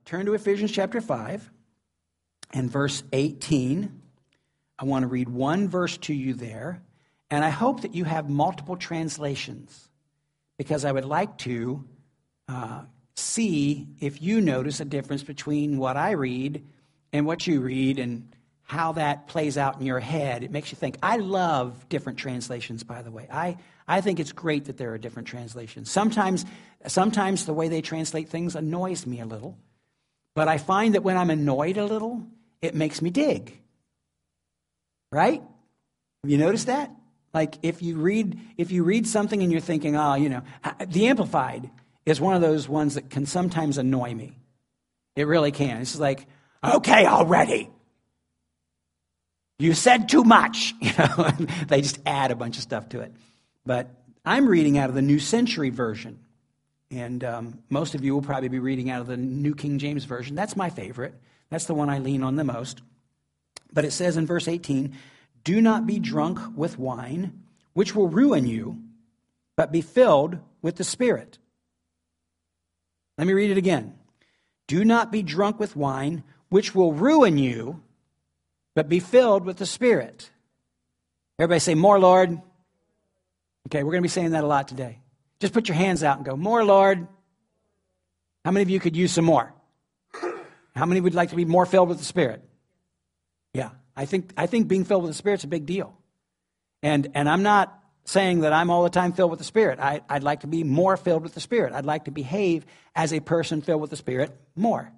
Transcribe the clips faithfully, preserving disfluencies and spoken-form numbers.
turn to Ephesians chapter five and verse eighteen. I want to read one verse to you there, and I hope that you have multiple translations, because I would like to uh, see if you notice a difference between what I read and what you read and how that plays out in your head. It makes you think. I love different translations, by the way. I, I think it's great that there are different translations. Sometimes, sometimes the way they translate things annoys me a little, but I find that when I'm annoyed a little, it makes me dig. Right? Have you noticed that? Like if you read if you read something and you're thinking, oh, you know, the Amplified is one of those ones that can sometimes annoy me. It really can. It's like, okay, already. You said too much. You know, they just add a bunch of stuff to it. But I'm reading out of the New Century Version. And um, most of you will probably be reading out of the New King James Version. That's my favorite. That's the one I lean on the most. But it says in verse eighteen, do not be drunk with wine, which will ruin you, but be filled with the Spirit. Let me read it again. Do not be drunk with wine, which will ruin you, but be filled with the Spirit. Everybody say, more, Lord. Okay, we're going to be saying that a lot today. Just put your hands out and go, more, Lord. How many of you could use some more? How many would like to be more filled with the Spirit? Yeah, I think I think being filled with the Spirit's a big deal. And and I'm not saying that I'm all the time filled with the Spirit. I, I'd like to be more filled with the Spirit. I'd like to behave as a person filled with the Spirit more.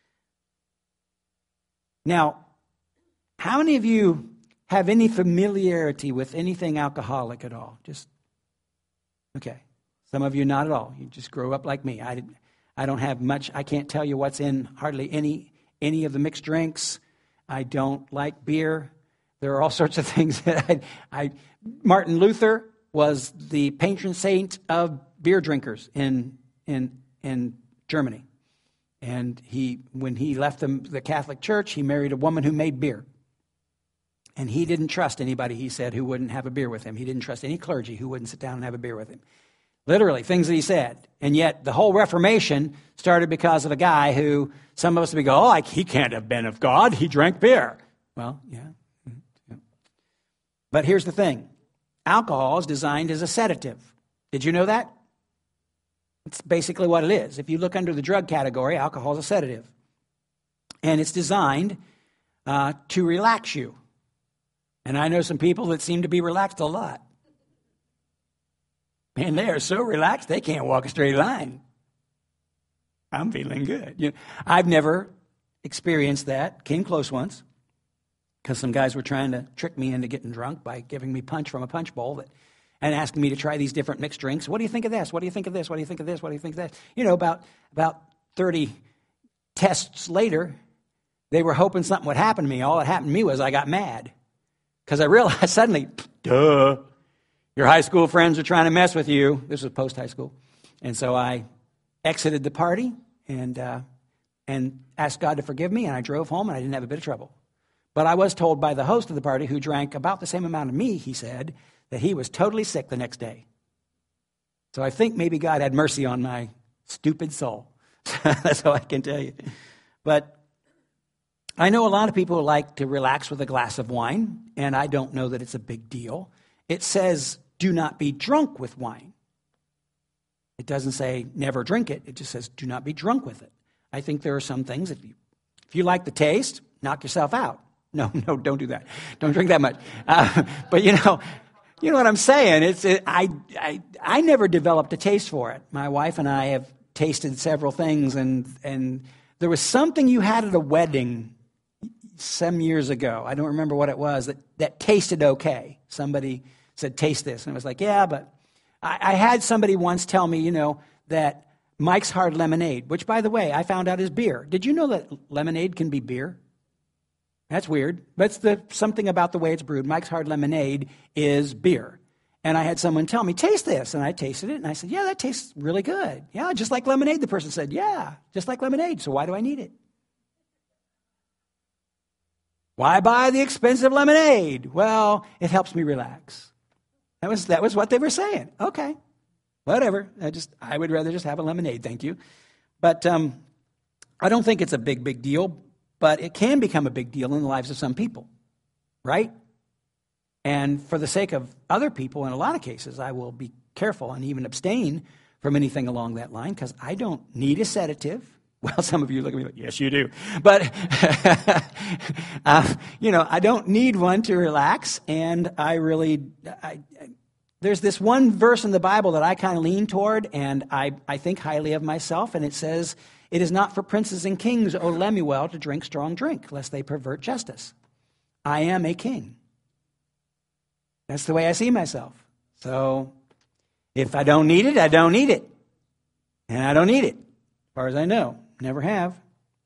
Now, how many of you have any familiarity with anything alcoholic at all? Just, okay. Some of you not at all. You just grew up like me. I, I don't have much. I can't tell you what's in hardly any any of the mixed drinks. I don't like beer. There are all sorts of things that I, I... Martin Luther was the patron saint of beer drinkers in in in Germany. And he, when he left the, the Catholic Church, he married a woman who made beer. And he didn't trust anybody, he said, who wouldn't have a beer with him. He didn't trust any clergy who wouldn't sit down and have a beer with him. Literally, things that he said. And yet, the whole Reformation started because of a guy who, some of us would go, oh, like, he can't have been of God. He drank beer. Well, yeah. yeah. But here's the thing. Alcohol is designed as a sedative. Did you know that? It's basically what it is. If you look under the drug category, alcohol is a sedative. And it's designed uh, to relax you. And I know some people that seem to be relaxed a lot. Man, they are so relaxed, they can't walk a straight line. I'm feeling good. You know, I've never experienced that. Came close once because some guys were trying to trick me into getting drunk by giving me punch from a punch bowl that, and asking me to try these different mixed drinks. What do you think of this? What do you think of this? What do you think of this? What do you think of that? You know, about, about thirty tests later, they were hoping something would happen to me. All that happened to me was I got mad because I realized suddenly, duh. Your high school friends are trying to mess with you. This was post-high school. And so I exited the party and uh, and asked God to forgive me, and I drove home, and I didn't have a bit of trouble. But I was told by the host of the party, who drank about the same amount of me, he said, that he was totally sick the next day. So I think maybe God had mercy on my stupid soul. That's all I can tell you. But I know a lot of people like to relax with a glass of wine, and I don't know that it's a big deal. It says, do not be drunk with wine. It doesn't say never drink it. It just says do not be drunk with it. I think there are some things, if you, if you like the taste, knock yourself out. No, no, don't do that. Don't drink that much. Uh, but, you know, you know what I'm saying. It's it, I, I, I never developed a taste for it. My wife and I have tasted several things, and, and there was something you had at a wedding some years ago. I don't remember what it was, that, that tasted okay. Somebody said, taste this. And I was like, yeah, but I, I had somebody once tell me, you know, that Mike's Hard Lemonade, which, by the way, I found out is beer. Did you know that lemonade can be beer? That's weird. But it's the, something about the way it's brewed. Mike's Hard Lemonade is beer. And I had someone tell me, taste this. And I tasted it, and I said, yeah, that tastes really good. Yeah, just like lemonade. The person said, yeah, just like lemonade. So why do I need it? Why buy the expensive lemonade? Well, it helps me relax. That was that was what they were saying. Okay, whatever. I just I would rather just have a lemonade, thank you. But um, I don't think it's a big, big deal, but it can become a big deal in the lives of some people, right? And for the sake of other people, in a lot of cases, I will be careful and even abstain from anything along that line because I don't need a sedative. Well, some of you look at me like, yes, you do. But, uh, you know, I don't need one to relax. And I really, I, I, there's this one verse in the Bible that I kind of lean toward, and I, I think highly of myself. And it says, it is not for princes and kings, O Lemuel, to drink strong drink, lest they pervert justice. I am a king. That's the way I see myself. So if I don't need it, I don't need it. And I don't need it, as far as I know. Never have.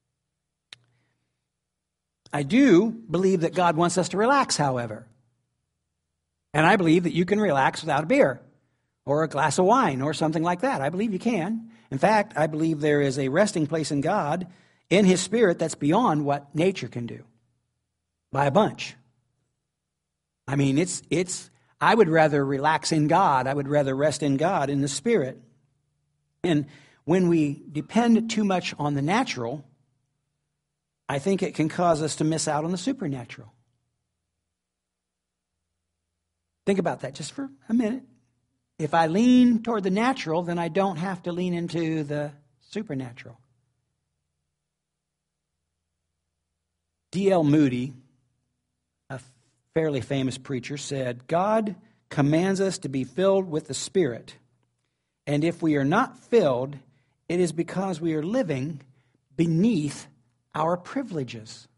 I do believe that God wants us to relax, however. And I believe that you can relax without a beer or a glass of wine or something like that. I believe you can. In fact, I believe there is a resting place in God, in His Spirit, that's beyond what nature can do. By a bunch. I mean, it's, it's, I would rather relax in God. I would rather rest in God, in the Spirit. And when we depend too much on the natural, I think it can cause us to miss out on the supernatural. Think about that just for a minute. If I lean toward the natural, then I don't have to lean into the supernatural. D L Moody, a fairly famous preacher, said, God commands us to be filled with the Spirit, and if we are not filled, it is because we are living beneath our privileges.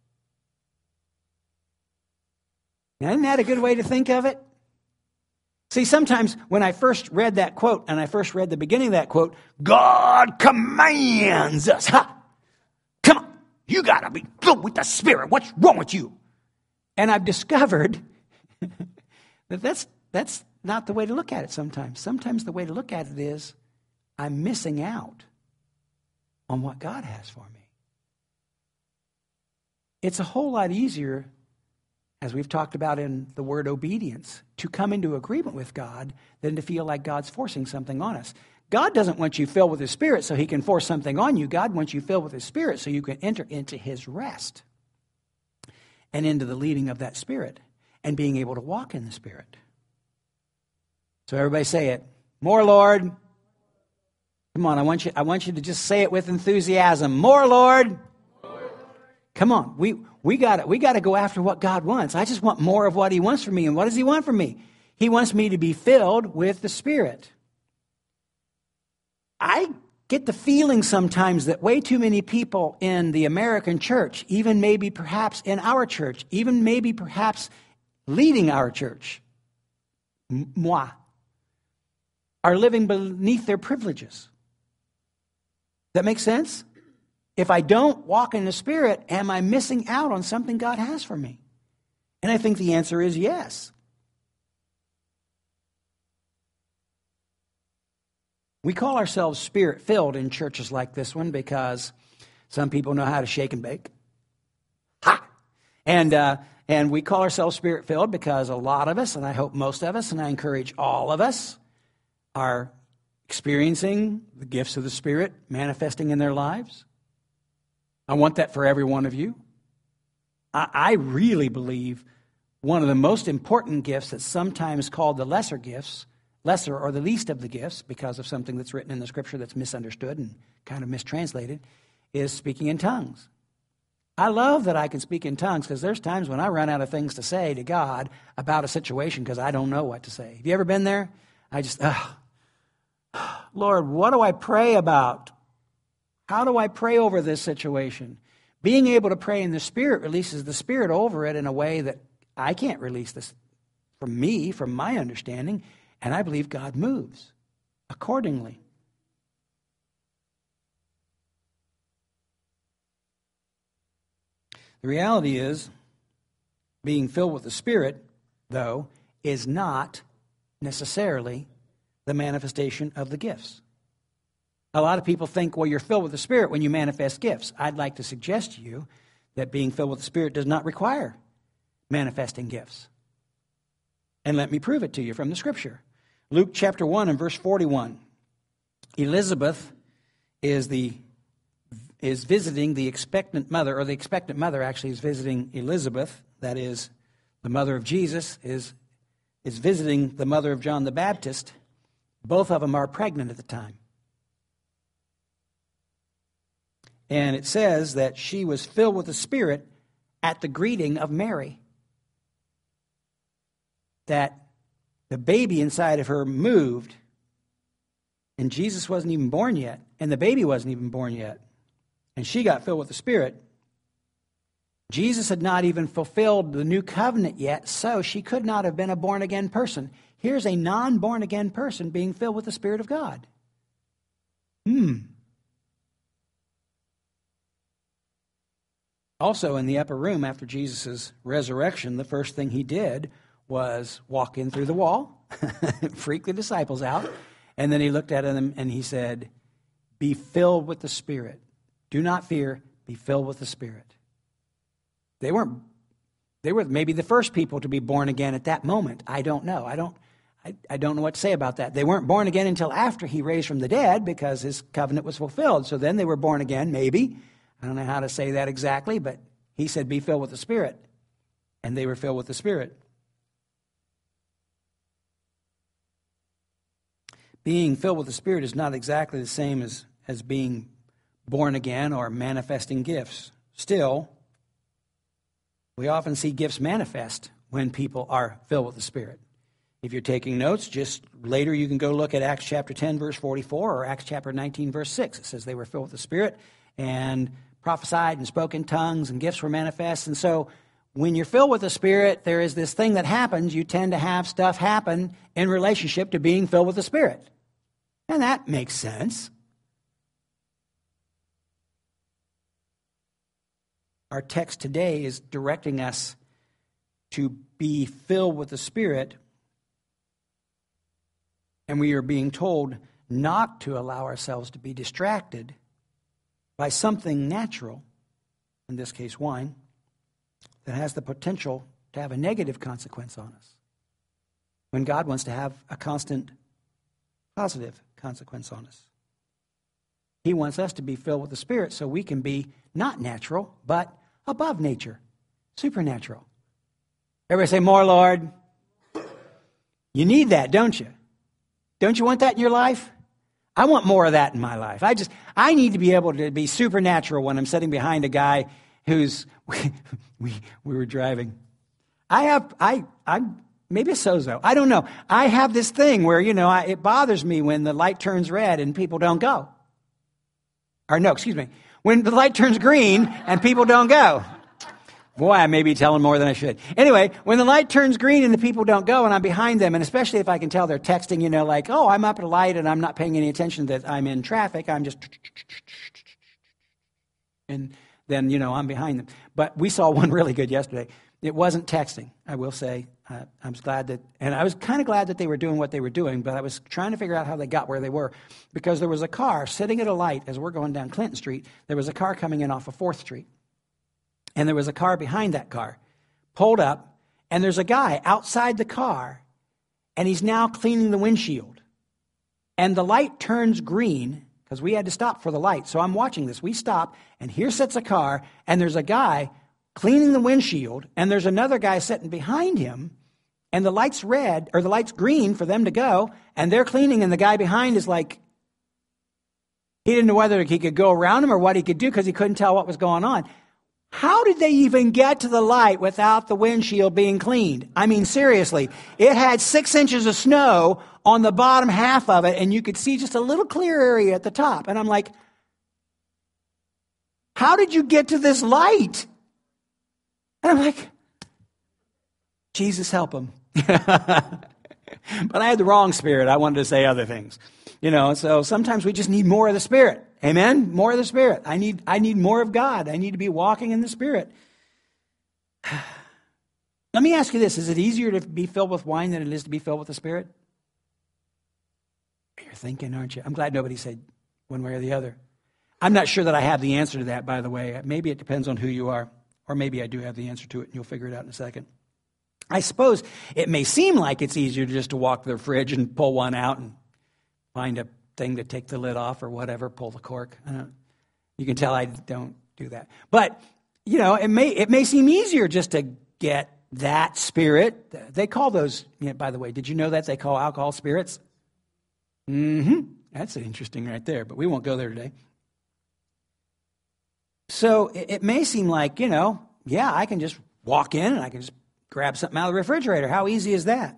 Now, isn't that a good way to think of it? See, sometimes when I first read that quote, and I first read the beginning of that quote, God commands us. Ha! Come on, you got to be filled with the Spirit. What's wrong with you? And I've discovered that that's, that's not the way to look at it sometimes. Sometimes the way to look at it is, I'm missing out on what God has for me. It's a whole lot easier, as we've talked about in the word obedience, to come into agreement with God than to feel like God's forcing something on us. God doesn't want you filled with His Spirit so He can force something on you. God wants you filled with His Spirit so you can enter into His rest and into the leading of that Spirit and being able to walk in the Spirit. So everybody say it. More, Lord. Come on, I want you, I want you to just say it with enthusiasm. More, Lord. Lord. Come on, we we got we got to go after what God wants. I just want more of what He wants from me. And what does He want from me? He wants me to be filled with the Spirit. I get the feeling sometimes that way too many people in the American church, even maybe perhaps in our church, even maybe perhaps leading our church, moi, are living beneath their privileges. That makes sense? If I don't walk in the Spirit, am I missing out on something God has for me? And I think the answer is yes. We call ourselves Spirit-filled in churches like this one because some people know how to shake and bake. Ha! And, uh, and we call ourselves Spirit-filled because a lot of us, and I hope most of us, and I encourage all of us, are experiencing the gifts of the Spirit manifesting in their lives. I want that for every one of you. I, I really believe one of the most important gifts that's sometimes called the lesser gifts, lesser or the least of the gifts because of something that's written in the Scripture that's misunderstood and kind of mistranslated, is speaking in tongues. I love that I can speak in tongues because there's times when I run out of things to say to God about a situation because I don't know what to say. Have you ever been there? I just, ugh. Lord, what do I pray about? How do I pray over this situation? Being able to pray in the Spirit releases the Spirit over it in a way that I can't release this from me, from my understanding, and I believe God moves accordingly. The reality is, being filled with the Spirit, though, is not necessarily the manifestation of the gifts. A lot of people think, well, you're filled with the Spirit when you manifest gifts. I'd like to suggest to you that being filled with the Spirit does not require manifesting gifts. And let me prove it to you from the Scripture. Luke chapter one and verse forty-one. Elizabeth is the is visiting the expectant mother, or the expectant mother actually is visiting Elizabeth, that is, the mother of Jesus, is, is visiting the mother of John the Baptist. Both of them are pregnant at the time. And it says that she was filled with the Spirit at the greeting of Mary. That the baby inside of her moved, and Jesus wasn't even born yet, and the baby wasn't even born yet. And she got filled with the Spirit. Jesus had not even fulfilled the new covenant yet, so she could not have been a born-again person. Here's a non-born-again person being filled with the Spirit of God. Hmm. Also, in the upper room after Jesus' resurrection, the first thing he did was walk in through the wall, freak the disciples out, and then he looked at them and he said, "Be filled with the Spirit. Do not fear, be filled with the Spirit." They weren't, they were maybe the first people to be born again at that moment. I don't know. I don't, I, I don't know what to say about that. They weren't born again until after he raised from the dead because his covenant was fulfilled. So then they were born again, maybe. I don't know how to say that exactly, but he said, "Be filled with the Spirit." And they were filled with the Spirit. Being filled with the Spirit is not exactly the same as, as being born again or manifesting gifts. Still, we often see gifts manifest when people are filled with the Spirit. If you're taking notes, just later you can go look at Acts chapter ten, verse forty-four, or Acts chapter nineteen, verse six. It says they were filled with the Spirit and prophesied and spoke in tongues, and gifts were manifest. And so when you're filled with the Spirit, there is this thing that happens. You tend to have stuff happen in relationship to being filled with the Spirit. And that makes sense. Our text today is directing us to be filled with the Spirit, and we are being told not to allow ourselves to be distracted by something natural, in this case wine, that has the potential to have a negative consequence on us, when God wants to have a constant positive consequence on us. He wants us to be filled with the Spirit so we can be not natural, but above nature, supernatural. Everybody say, "More, Lord." You need that, don't you? Don't you want that in your life? I want more of that in my life. I just, I need to be able to be supernatural when I'm sitting behind a guy who's, we, we, we were driving. I have, I, I'm maybe a sozo. I don't know. I have this thing where, you know, I, it bothers me when the light turns red and people don't go. Or no, excuse me. When the light turns green and people don't go. Boy, I may be telling more than I should. Anyway, when the light turns green and the people don't go and I'm behind them, and especially if I can tell they're texting, you know, like, "Oh, I'm up at a light and I'm not paying any attention that I'm in traffic. I'm just..." And then, you know, I'm behind them. But we saw one really good yesterday. It wasn't texting, I will say. Uh, I was glad that, and I was kind of glad that they were doing what they were doing, but I was trying to figure out how they got where they were, because there was a car sitting at a light as we're going down Clinton Street. There was a car coming in off of fourth Street. And there was a car behind that car, pulled up, and there's a guy outside the car, and he's now cleaning the windshield. And the light turns green, because we had to stop for the light. So I'm watching this. We stop, and here sits a car, and there's a guy cleaning the windshield, and there's another guy sitting behind him, and the light's red, or the light's green for them to go, and they're cleaning, and the guy behind is like, he didn't know whether he could go around him or what he could do because he couldn't tell what was going on. How did they even get to the light without the windshield being cleaned? I mean, seriously, it had six inches of snow on the bottom half of it, and you could see just a little clear area at the top. And I'm like, how did you get to this light? And I'm like, Jesus help him. But I had the wrong spirit. I wanted to say other things. You know, so sometimes we just need more of the Spirit. Amen? More of the Spirit. I need I need more of God. I need to be walking in the Spirit. Let me ask you this. Is it easier to be filled with wine than it is to be filled with the Spirit? You're thinking, aren't you? I'm glad nobody said one way or the other. I'm not sure that I have the answer to that, by the way. Maybe it depends on who you are. Or maybe I do have the answer to it, and you'll figure it out in a second. I suppose it may seem like it's easier just to walk to the fridge and pull one out and find a thing to take the lid off or whatever, pull the cork. I don't, You can tell I don't do that. But, you know, it may it may seem easier just to get that spirit. They call those, you know, by the way, did you know that they call alcohol spirits? Mm-hmm. That's interesting right there, but we won't go there today. So it, it may seem like, you know, yeah, I can just walk in and I can just grab something out of the refrigerator. How easy is that?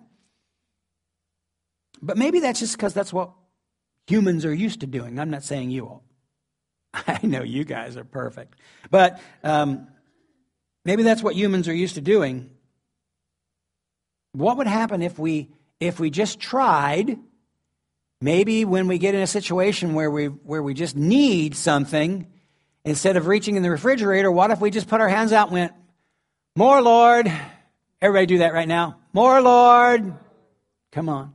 But maybe that's just because that's what humans are used to doing. I'm not saying you all. I know you guys are perfect. But um, maybe that's what humans are used to doing. What would happen if we if we just tried, maybe when we get in a situation where we where we just need something, instead of reaching in the refrigerator, what if we just put our hands out and went, "More, Lord." Everybody do that right now. "More, Lord." Come on.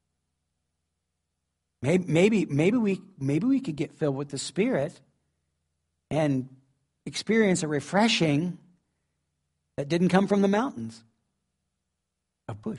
Maybe maybe maybe we maybe we could get filled with the Spirit and experience a refreshing that didn't come from the mountains. A bush.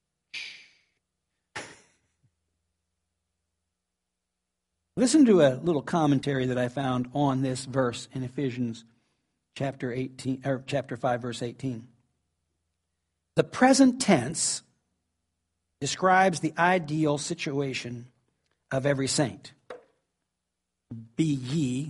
Listen to a little commentary that I found on this verse in Ephesians chapter eighteen or chapter five, verse eighteen. The present tense describes the ideal situation of every saint. Be ye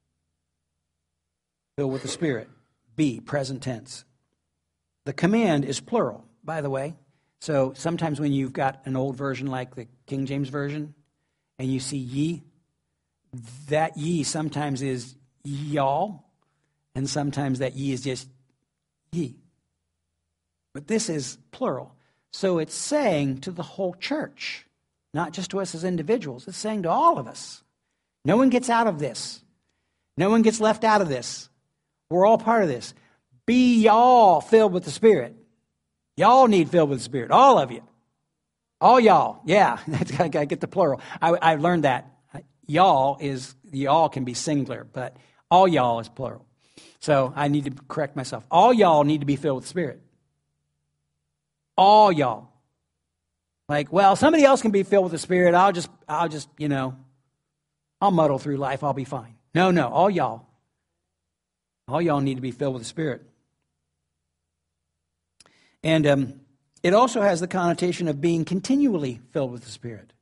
filled with the Spirit. Be, present tense. The command is plural, by the way. So sometimes when you've got an old version like the King James Version and you see ye, that ye sometimes is y'all, and sometimes that ye is just ye. But this is plural. So it's saying to the whole church, not just to us as individuals. It's saying to all of us. No one gets out of this. No one gets left out of this. We're all part of this. Be y'all filled with the Spirit. Y'all need filled with the Spirit. All of you. All y'all. Yeah, I got to get the plural. I, I learned that. Y'all is, y'all can be singular, but all y'all is plural. So I need to correct myself. All y'all need to be filled with the Spirit. All y'all. Like, well, somebody else can be filled with the Spirit. I'll just, I'll just, you know, I'll muddle through life. I'll be fine. No, no, all y'all. All y'all need to be filled with the Spirit. And um, it also has the connotation of being continually filled with the Spirit.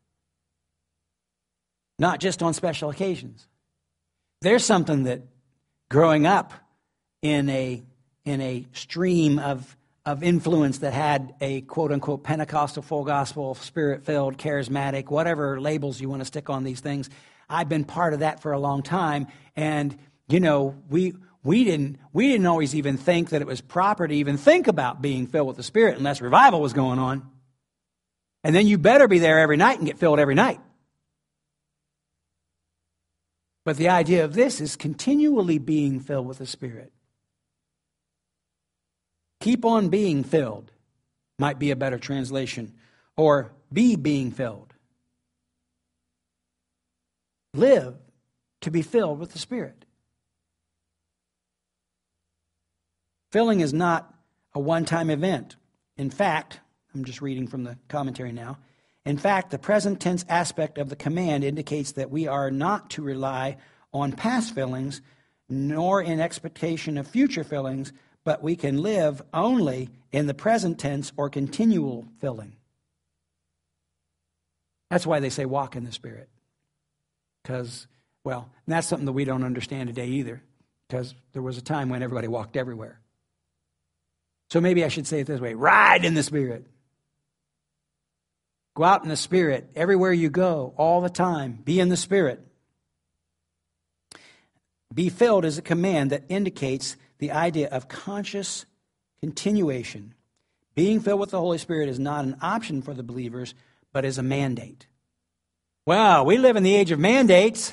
Not just on special occasions. There's something that growing up in a in a stream of of influence that had a quote-unquote Pentecostal, full gospel, Spirit-filled, charismatic, whatever labels you want to stick on these things. I've been part of that for a long time. And, you know, we we didn't we didn't always even think that it was proper to even think about being filled with the Spirit unless revival was going on. And then you better be there every night and get filled every night. But the idea of this is continually being filled with the Spirit. Keep on being filled might be a better translation. Or be being filled. Live to be filled with the Spirit. Filling is not a one-time event. In fact, I'm just reading from the commentary now. In fact, the present tense aspect of the command indicates that we are not to rely on past fillings, nor in expectation of future fillings, but we can live only in the present tense or continual filling. That's why they say walk in the Spirit. Because, well, that's something that we don't understand today either, because there was a time when everybody walked everywhere. So maybe I should say it this way, ride in the Spirit. Go out in the Spirit everywhere you go, all the time. Be in the Spirit. Be filled is a command that indicates the idea of conscious continuation. Being filled with the Holy Spirit is not an option for the believers, but is a mandate. Wow, we live in the age of mandates.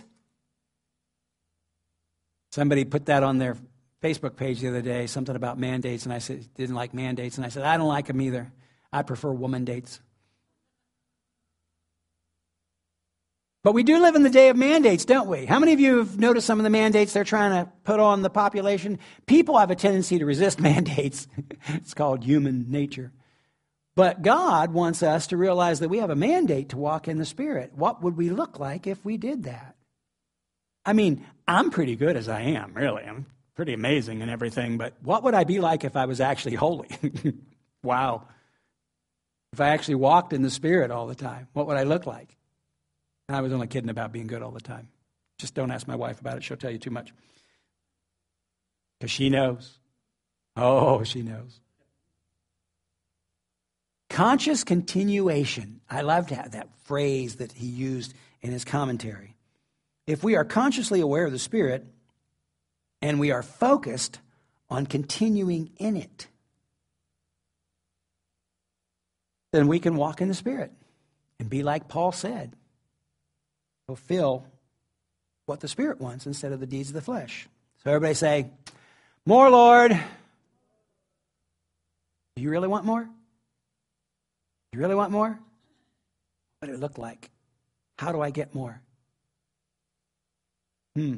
Somebody put that on their Facebook page the other day, something about mandates, and I said, didn't like mandates, and I said, I don't like them either. I prefer woman dates. But we do live in the day of mandates, don't we? How many of you have noticed some of the mandates they're trying to put on the population? People have a tendency to resist mandates. It's called human nature. But God wants us to realize that we have a mandate to walk in the Spirit. What would we look like if we did that? I mean, I'm pretty good as I am, really. I'm pretty amazing and everything, but what would I be like if I was actually holy? Wow. If I actually walked in the Spirit all the time, what would I look like? And I was only kidding about being good all the time. Just don't ask my wife about it. She'll tell you too much. Because she knows. Oh, she knows. Conscious continuation. I loved that phrase that he used in his commentary. If we are consciously aware of the Spirit and we are focused on continuing in it, then we can walk in the Spirit and be like Paul said, fulfill what the Spirit wants instead of the deeds of the flesh. So everybody say, more, Lord. Do you really want more? Do you really want more? What did it look like? How do I get more? Hmm.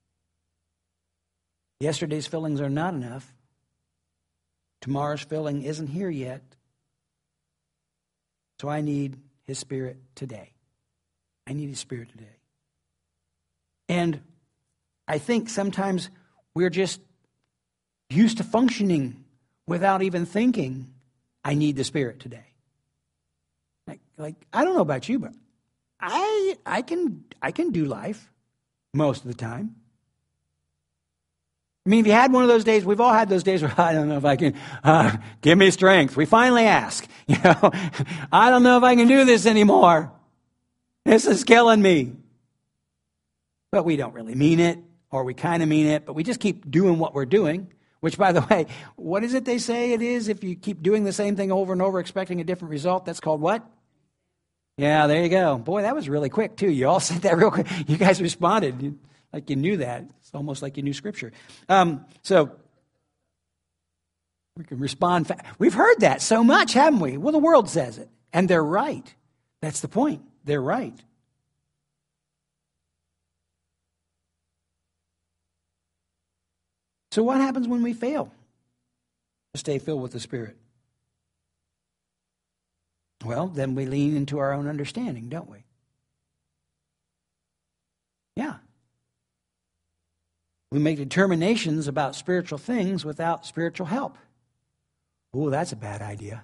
Yesterday's fillings are not enough. Tomorrow's filling isn't here yet. So I need His Spirit today. I need His Spirit today. And I think sometimes we're just used to functioning without even thinking, I need the Spirit today. Like, like I don't know about you, but I I can I can do life most of the time. I mean, if you had one of those days, we've all had those days where I don't know if I can, uh, give me strength. We finally ask, you know, I don't know if I can do this anymore. This is killing me. But we don't really mean it, or we kind of mean it, but we just keep doing what we're doing, which, by the way, what is it they say it is if you keep doing the same thing over and over expecting a different result? That's called what? Yeah, there you go. Boy, that was really quick, too. You all said that real quick. You guys responded like you knew that. It's almost like you knew Scripture. Um, so we can respond fast. We've heard that so much, haven't we? Well, the world says it, and they're right. That's the point. They're right. So what happens when we fail to stay filled with the Spirit? Well, then we lean into our own understanding, don't we? Yeah. We make determinations about spiritual things without spiritual help. Oh, that's a bad idea.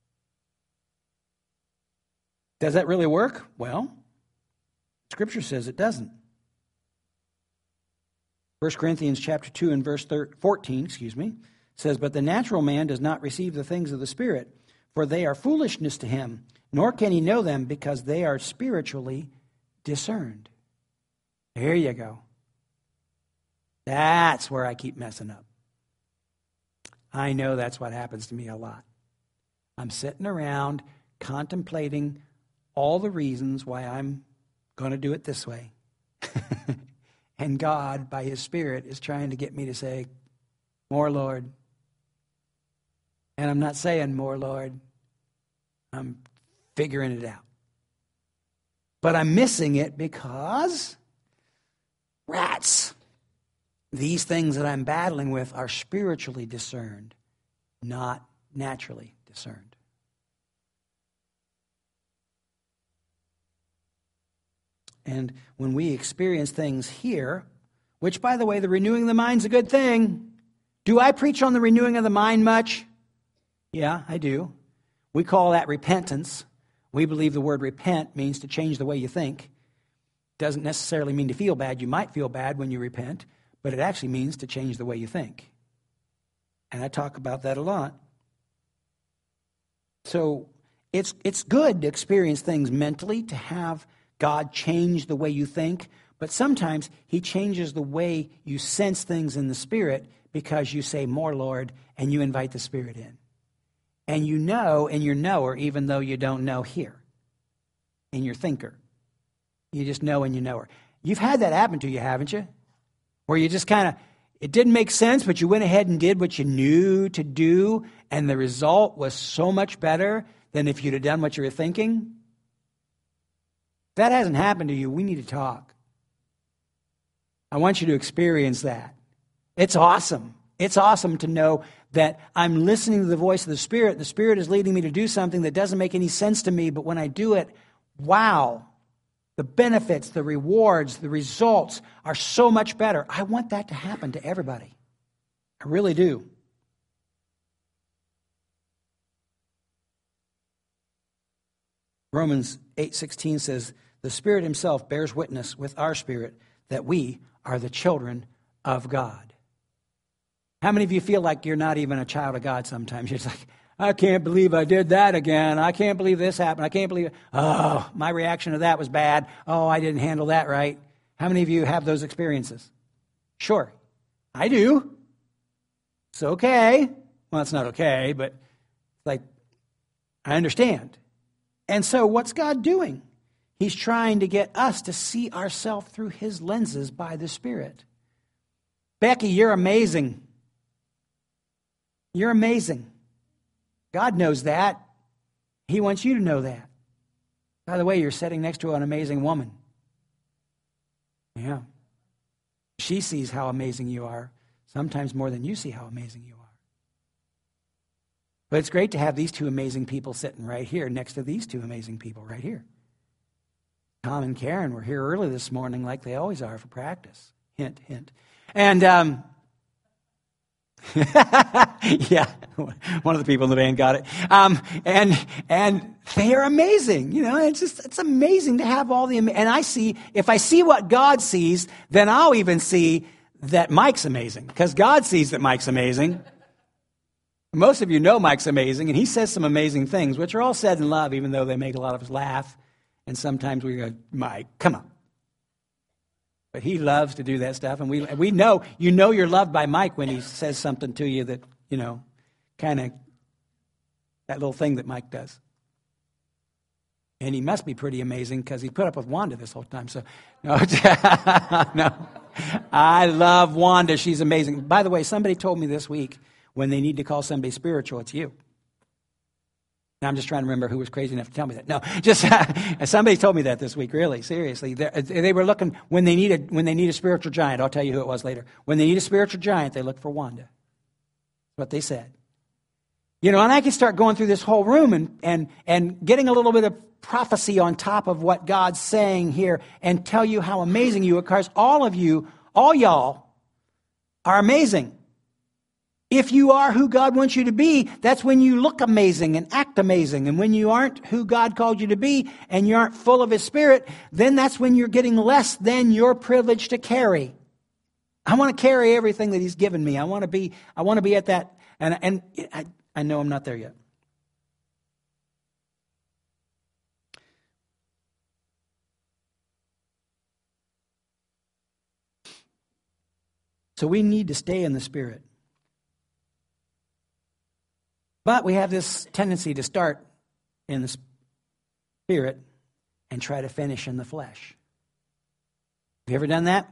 Does that really work? Well, Scripture says it doesn't. First Corinthians chapter two and verse fourteen, excuse me, says, "But the natural man does not receive the things of the Spirit, for they are foolishness to him, nor can he know them because they are spiritually discerned." There you go. That's where I keep messing up. I know that's what happens to me a lot. I'm sitting around contemplating all the reasons why I'm going to do it this way. And God, by His Spirit, is trying to get me to say, more, Lord. And I'm not saying more, Lord. I'm figuring it out. But I'm missing it because, rats, these things that I'm battling with are spiritually discerned, not naturally discerned. And when we experience things here, which, by the way, the renewing of the mind's a good thing. Do I preach on the renewing of the mind much? Yeah, I do. We call that repentance. We believe the word repent means to change the way you think. Doesn't necessarily mean to feel bad. You might feel bad when you repent, but it actually means to change the way you think. And I talk about that a lot. So it's it's good to experience things mentally, to have God change the way you think, but sometimes He changes the way you sense things in the Spirit because you say, more, Lord, and you invite the Spirit in. And you know in your knower, even though you don't know here, in your thinker. You just know and you know her. You've had that happen to you, haven't you? Where you just kind of, it didn't make sense, but you went ahead and did what you knew to do, and the result was so much better than if you'd have done what you were thinking. If that hasn't happened to you, we need to talk. I want you to experience that. It's awesome. It's awesome to know that I'm listening to the voice of the Spirit. The Spirit is leading me to do something that doesn't make any sense to me, but when I do it, wow, The benefits, the rewards, the results are so much better. I want that to happen to everybody. I really do. Romans eight sixteen says, the Spirit himself bears witness with our spirit that we are the children of God. How many of you feel like you're not even a child of God sometimes? You're just like, I can't believe I did that again. I can't believe this happened. I can't believe it. Oh, my reaction to that was bad. Oh, I didn't handle that right. How many of you have those experiences? Sure, I do. It's okay. Well, it's not okay, but like, I understand. And so what's God doing? He's trying to get us to see ourselves through his lenses by the Spirit. Becky, you're amazing. You're amazing. God knows that. He wants you to know that. By the way, you're sitting next to an amazing woman. Yeah. She sees how amazing you are, sometimes more than you see how amazing you are. But it's great to have these two amazing people sitting right here next to these two amazing people right here. Tom and Karen were here early this morning like they always are for practice. Hint, hint. And, um, yeah, one of the people in the band got it. Um, and and they are amazing. You know, it's just, it's amazing to have all the, and I see, if I see what God sees, then I'll even see that Mike's amazing. Because God sees that Mike's amazing. Most of you know Mike's amazing, and he says some amazing things, which are all said in love, even though they make a lot of us laugh. And sometimes we go, Mike, come on. But he loves to do that stuff. And we we know, you know you're loved by Mike when he says something to you that, you know, kind of, that little thing that Mike does. And he must be pretty amazing because he put up with Wanda this whole time. So, no, no. I love Wanda. She's amazing. By the way, somebody told me this week, when they need to call somebody spiritual, it's you. Now, I'm just trying to remember who was crazy enough to tell me that. No, just somebody told me that this week, really, seriously. They're, they were looking, when they, need a, when they need a spiritual giant, I'll tell you who it was later. When they need a spiritual giant, they look for Wanda. That's what they said. You know, and I can start going through this whole room and, and, and getting a little bit of prophecy on top of what God's saying here and tell you how amazing you are, because all of you, all y'all, are amazing. If you are who God wants you to be, that's when you look amazing and act amazing. And when you aren't who God called you to be and you aren't full of His Spirit, then that's when you're getting less than your privilege to carry. I want to carry everything that He's given me. I want to be, I want to be at that. And, and I, I know I'm not there yet. So we need to stay in the Spirit. But we have this tendency to start in the Spirit and try to finish in the flesh. Have you ever done that?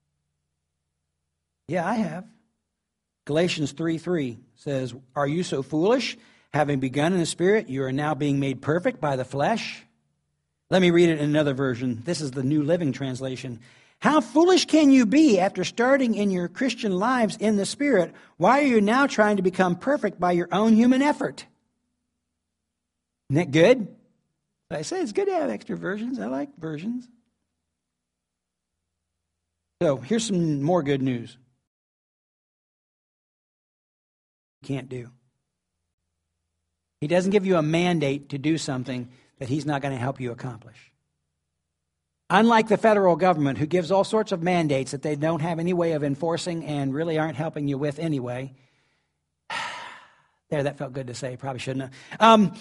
Yeah, I have. Galatians three three says, "Are you so foolish? Having begun in the Spirit, you are now being made perfect by the flesh." Let me read it in another version. This is the New Living Translation. "How foolish can you be after starting in your Christian lives in the Spirit? Why are you now trying to become perfect by your own human effort?" Isn't that good? I say it's good to have extra versions. I like versions. So here's some more good news. You can't do. He doesn't give you a mandate to do something that He's not going to help you accomplish. Unlike the federal government, who gives all sorts of mandates that they don't have any way of enforcing and really aren't helping you with anyway. There, that felt good to say. Probably shouldn't have. Um,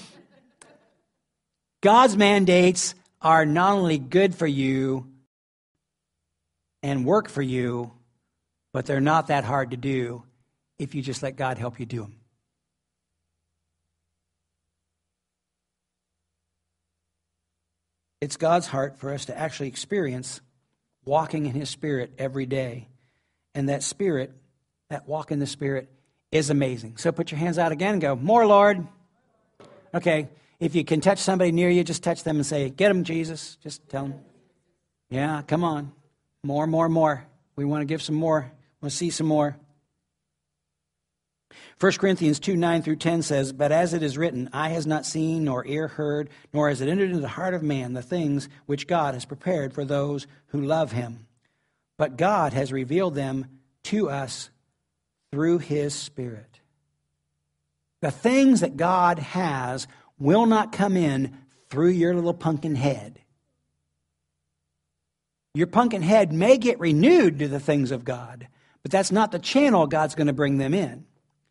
God's mandates are not only good for you and work for you, but they're not that hard to do if you just let God help you do them. It's God's heart for us to actually experience walking in His Spirit every day. And that Spirit, that walk in the Spirit, is amazing. So put your hands out again and go, "More, Lord." Okay, if you can touch somebody near you, just touch them and say, "Get them, Jesus." Just tell them. Yeah, come on. More, more, more. We want to give some more. We want to see some more. First Corinthians two, nine through ten says, "But as it is written, eye has not seen, nor ear heard, nor has it entered into the heart of man the things which God has prepared for those who love him. But God has revealed them to us through his Spirit." The things that God has will not come in through your little pumpkin head. Your pumpkin head may get renewed to the things of God, but that's not the channel God's going to bring them in.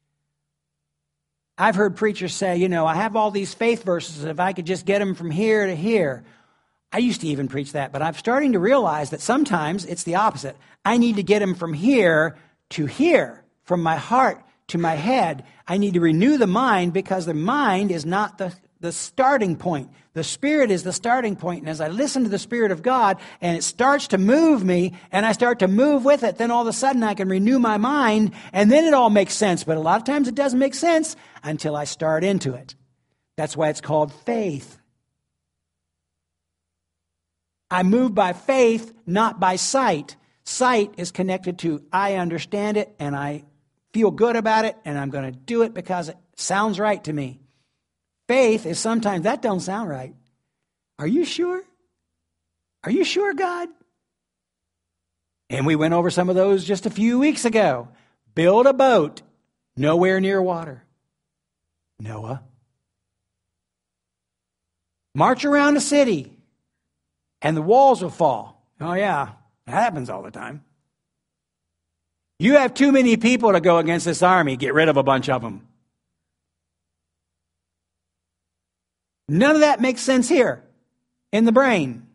I've heard preachers say, you know, I have all these faith verses, if I could just get them from here to here. I used to even preach that, but I'm starting to realize that sometimes it's the opposite. I need to get them from here to here, from my heart to my head. I need to renew the mind, because the mind is not the, the starting point. The Spirit is the starting point. And as I listen to the Spirit of God and it starts to move me and I start to move with it, then all of a sudden I can renew my mind and then it all makes sense. But a lot of times it doesn't make sense until I start into it. That's why it's called faith. I move by faith, not by sight. Sight is connected to I understand it and I feel good about it and I'm going to do it because it sounds right to me. Faith is sometimes, that don't sound right. Are you sure? Are you sure, God? And we went over some of those just a few weeks ago. Build a boat nowhere near water. Noah. March around a city and the walls will fall. Oh yeah, that happens all the time. You have too many people to go against this army. Get rid of a bunch of them. None of that makes sense here in the brain.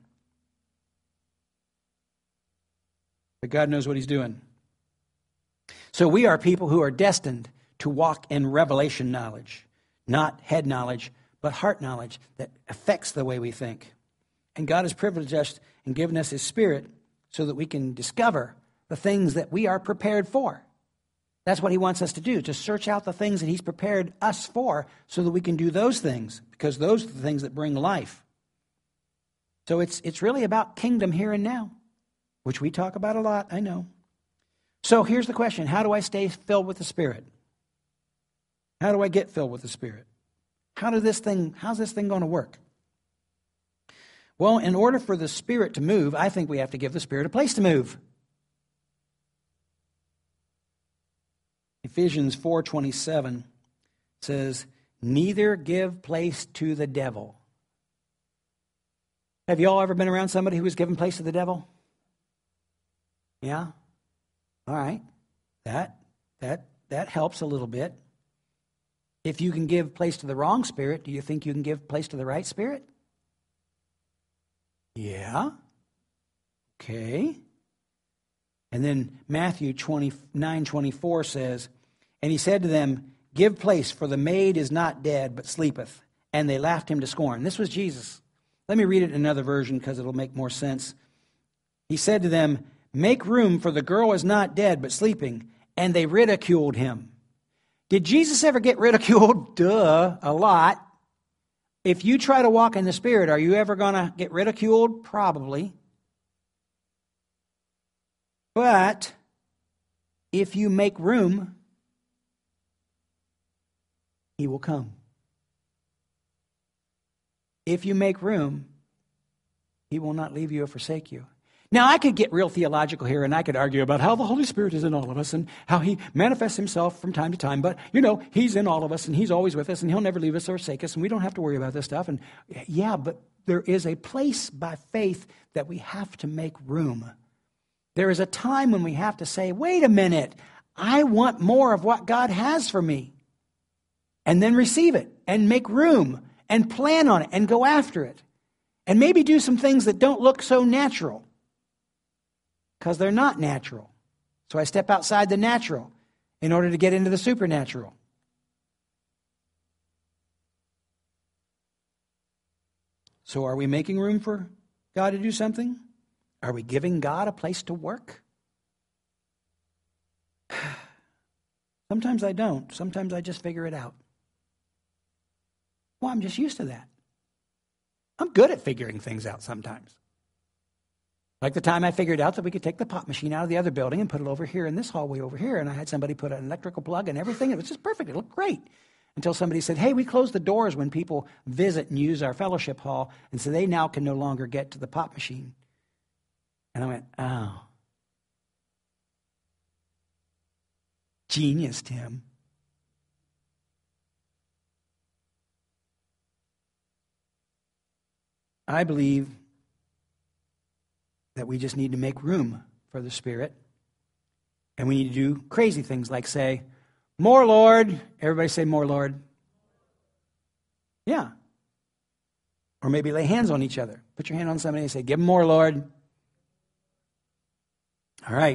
But God knows what he's doing. So we are people who are destined to walk in revelation knowledge, not head knowledge, but heart knowledge that affects the way we think. And God has privileged us and given us his Spirit so that we can discover the things that we are prepared for. That's what he wants us to do, to search out the things that he's prepared us for so that we can do those things, because those are the things that bring life. So it's it's really about kingdom here and now, which we talk about a lot, I know. So here's the question: how do I stay filled with the Spirit? How do I get filled with the Spirit? How do this thing, how's this thing going to work? Well, in order for the Spirit to move, I think we have to give the Spirit a place to move. Ephesians four twenty-seven says, "Neither give place to the devil." Have you all ever been around somebody who was given place to the devil? Yeah? All right. That that that helps a little bit. If you can give place to the wrong spirit, do you think you can give place to the right spirit? Yeah. Okay. And then Matthew twenty-nine twenty-four says, "And he said to them, Give place, for the maid is not dead, but sleepeth. And they laughed him to scorn." This was Jesus. Let me read it in another version because it'll make more sense. He said to them, "Make room, for the girl is not dead, but sleeping." And they ridiculed him. Did Jesus ever get ridiculed? Duh, a lot. If you try to walk in the Spirit, are you ever going to get ridiculed? Probably. But if you make room, he will come. If you make room, he will not leave you or forsake you. Now, I could get real theological here, and I could argue about how the Holy Spirit is in all of us and how he manifests himself from time to time. But, you know, he's in all of us, and he's always with us, and he'll never leave us or forsake us, and we don't have to worry about this stuff. And, yeah, but there is a place by faith that we have to make room. There is a time when we have to say, wait a minute, I want more of what God has for me. And then receive it, and make room, and plan on it, and go after it. And maybe do some things that don't look so natural, because they're not natural. So I step outside the natural in order to get into the supernatural. So are we making room for God to do something? Are we giving God a place to work? Sometimes I don't. Sometimes I just figure it out. Well, I'm just used to that. I'm good at figuring things out sometimes. Like the time I figured out that we could take the pop machine out of the other building and put it over here in this hallway over here, and I had somebody put an electrical plug and everything. It was just perfect. It looked great. Until somebody said, hey, we close the doors when people visit and use our fellowship hall, and so they now can no longer get to the pop machine. And I went, oh. Genius, Tim. I believe that we just need to make room for the Spirit. And we need to do crazy things like say, more Lord. Everybody say more Lord. Yeah. Or maybe lay hands on each other. Put your hand on somebody and say, give them more Lord. All right.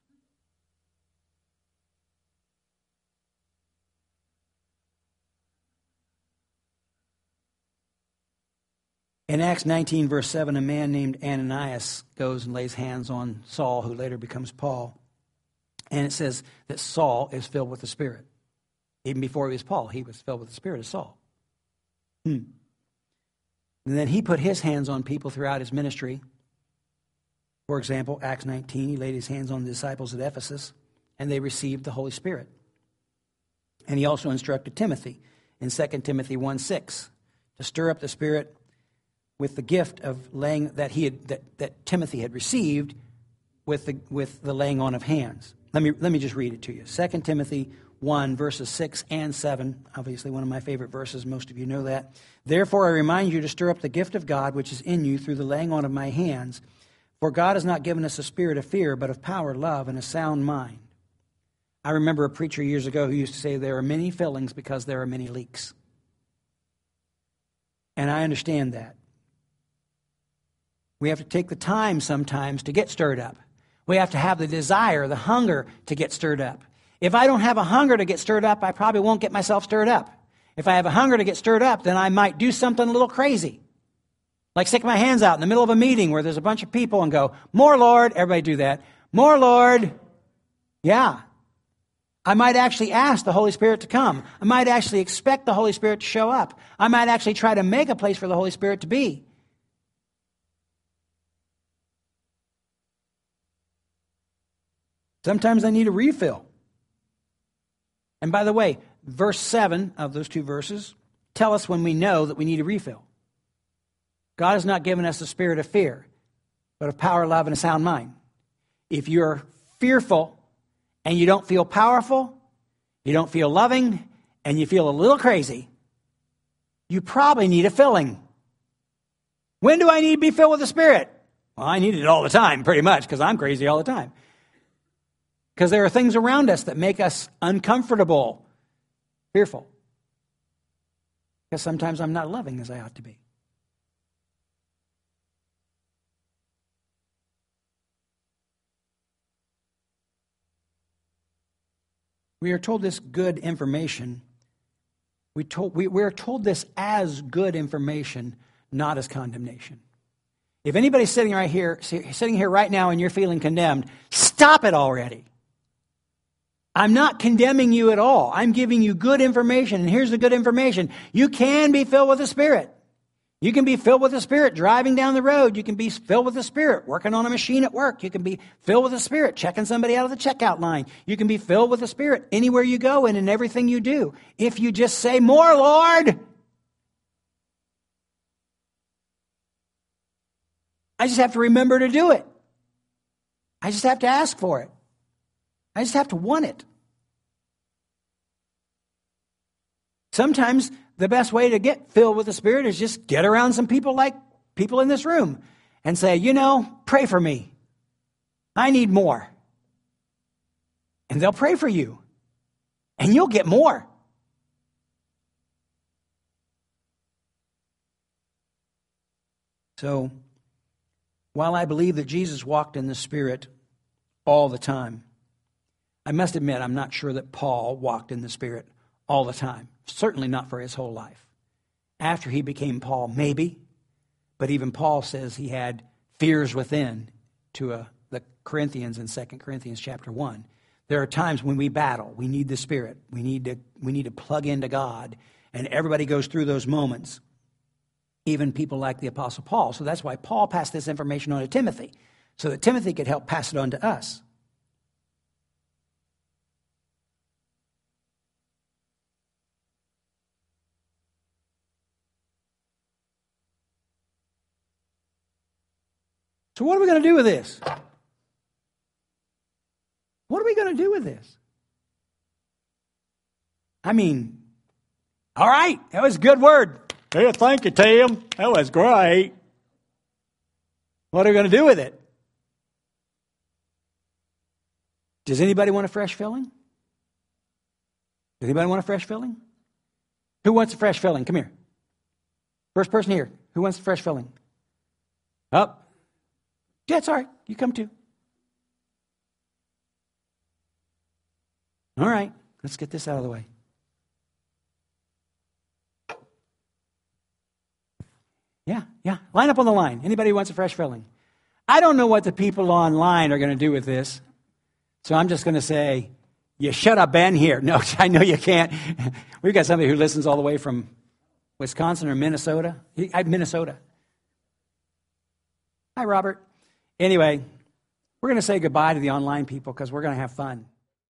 In Acts nineteen, verse seven, a man named Ananias goes and lays hands on Saul, who later becomes Paul. And it says that Saul is filled with the Spirit. Even before he was Paul, he was filled with the Spirit of Saul. Hmm. And then he put his hands on people throughout his ministry. For example, Acts nineteen, he laid his hands on the disciples at Ephesus, and they received the Holy Spirit. And he also instructed Timothy in Second Timothy one six to stir up the Spirit with the gift of laying that he had that, that Timothy had received with the with the laying on of hands. Let me let me just read it to you. Second Timothy one, verses six and seven, obviously one of my favorite verses, most of you know that. Therefore I remind you to stir up the gift of God which is in you through the laying on of my hands. For God has not given us a spirit of fear, but of power, love, and a sound mind. I remember a preacher years ago who used to say there are many fillings because there are many leaks. And I understand that. We have to take the time sometimes to get stirred up. We have to have the desire, the hunger to get stirred up. If I don't have a hunger to get stirred up, I probably won't get myself stirred up. If I have a hunger to get stirred up, then I might do something a little crazy. Like stick my hands out in the middle of a meeting where there's a bunch of people and go, more Lord. Everybody do that. More Lord. Yeah. I might actually ask the Holy Spirit to come. I might actually expect the Holy Spirit to show up. I might actually try to make a place for the Holy Spirit to be. Sometimes I need a refill. And by the way, verse seven of those two verses tell us when we know that we need a refill. God has not given us a spirit of fear, but of power, love, and a sound mind. If you're fearful and you don't feel powerful, you don't feel loving, and you feel a little crazy, you probably need a filling. When do I need to be filled with the Spirit? Well, I need it all the time, pretty much, because I'm crazy all the time. Because there are things around us that make us uncomfortable, fearful. Because sometimes I'm not loving as I ought to be. We are told this good information. We, told, we, we are told this as good information, not as condemnation. If anybody's sitting right here, sitting here right now and you're feeling condemned, stop it already. I'm not condemning you at all. I'm giving you good information, and here's the good information. You can be filled with the Spirit. You can be filled with the Spirit driving down the road. You can be filled with the Spirit working on a machine at work. You can be filled with the Spirit checking somebody out of the checkout line. You can be filled with the Spirit anywhere you go and in everything you do. If you just say, more, Lord. I just have to remember to do it. I just have to ask for it. I just have to want it. Sometimes the best way to get filled with the Spirit is just get around some people like people in this room and say, you know, pray for me. I need more. And they'll pray for you. And you'll get more. So, while I believe that Jesus walked in the Spirit all the time, I must admit I'm not sure that Paul walked in the Spirit all the time. Certainly not for his whole life. After he became Paul, maybe. But even Paul says he had fears within to uh, the Corinthians in Second Corinthians chapter one. There are times when we battle. We need the Spirit. We need to, we need to plug into God. And everybody goes through those moments. Even people like the Apostle Paul. So that's why Paul passed this information on to Timothy. so that Timothy could help pass it on to us. So what are we going to do with this? What are we going to do with this? I mean, all right, that was a good word. Yeah, thank you, Tim. That was great. What are we going to do with it? Does anybody want a fresh filling? Does anybody want a fresh filling? Who wants a fresh filling? Come here. First person here. Who wants a fresh filling? Up. Yeah, it's all right. You come too. All right. Let's get this out of the way. Yeah, yeah. Line up on the line. Anybody who wants a fresh filling? I don't know what the people online are going to do with this. So I'm just going to say, you shut up, Ben, here. No, I know you can't. We've got somebody who listens all the way from Wisconsin or Minnesota. He, I, Minnesota. Hi, Robert. Anyway, we're going to say goodbye to the online people because we're going to have fun.